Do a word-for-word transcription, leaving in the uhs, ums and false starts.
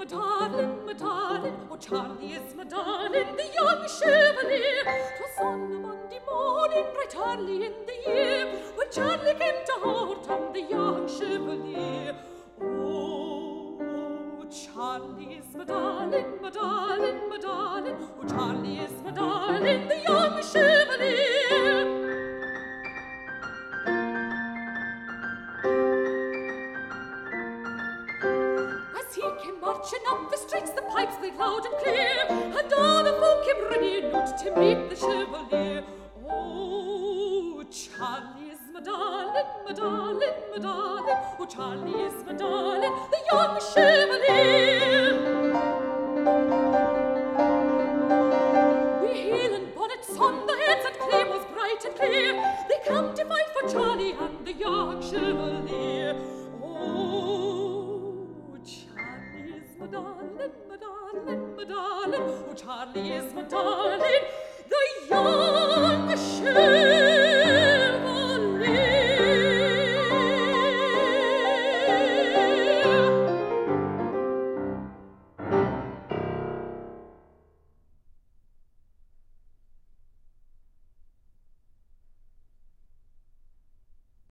my darling, my darling, oh Charlie is my darling, the young Chevalier. 'Twas on a Monday morning, right early in the year, when Charlie came to Horton, the young Chevalier. Oh, Charlie is my darling, my darling, my darling, oh Charlie is my darling, the young Chevalier. As he came marching up the streets, the pipes played loud and clear, and all the folk came running out to meet the Chevalier. Oh, Charlie is my darling, my darling, my darling, oh Charlie is my darling, the young Chevalier. We hail and bonnets on the heads and claymores bright and clear, they come to fight for Charlie and the young Chevalier. Oh, Charlie is my darling, my darling, my darling, oh Charlie is my darling, the young Chevalier.